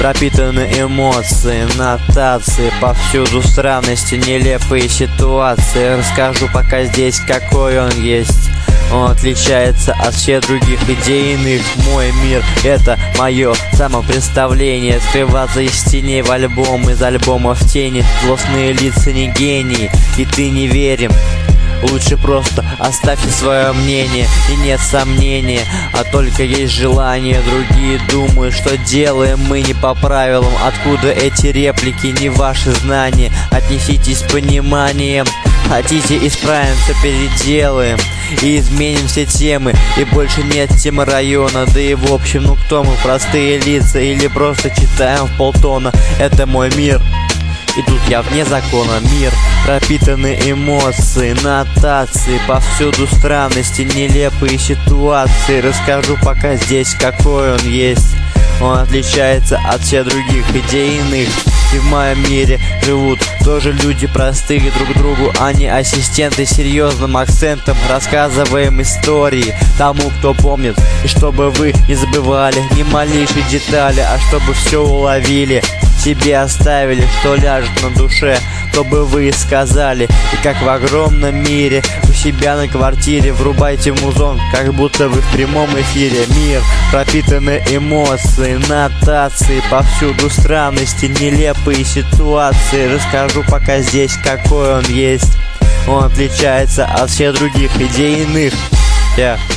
пропитаны эмоции, нотации, повсюду странности, нелепые ситуации. Расскажу пока здесь, какой он есть. Он отличается от всех других идейных. Мой мир — это мое самопредставление. Скрываться из теней в альбом, из альбома в тени. Злостные лица не гении, и ты не верим. Лучше просто оставьте свое мнение. И нет сомнения, а только есть желание. Другие думают, что делаем мы не по правилам. Откуда эти реплики, не ваши знания? Отнеситесь с пониманием. Хотите исправим, все переделаем и изменим все темы. И больше нет темы района. Да и в общем, ну кто мы, простые лица или просто читаем в полтона? Это мой мир, и тут я вне закона. Мир, пропитанный эмоции, нотации, повсюду странности, нелепые ситуации. Расскажу пока здесь, какой он есть. Он отличается от всех других идейных. И в моем мире живут тоже люди простые друг другу, а не ассистенты с серьезным акцентом. Рассказываем истории тому, кто помнит. И чтобы вы не забывали ни малейшей детали, а чтобы все уловили, себе оставили, что ляжет на душе, то бы вы сказали. И как в огромном мире, у себя на квартире врубайте музон, как будто вы в прямом эфире. Мир, пропитанный эмоции, нотации, повсюду странности, нелепые ситуации. Расскажу пока здесь, какой он есть. Он отличается от всех других идейных.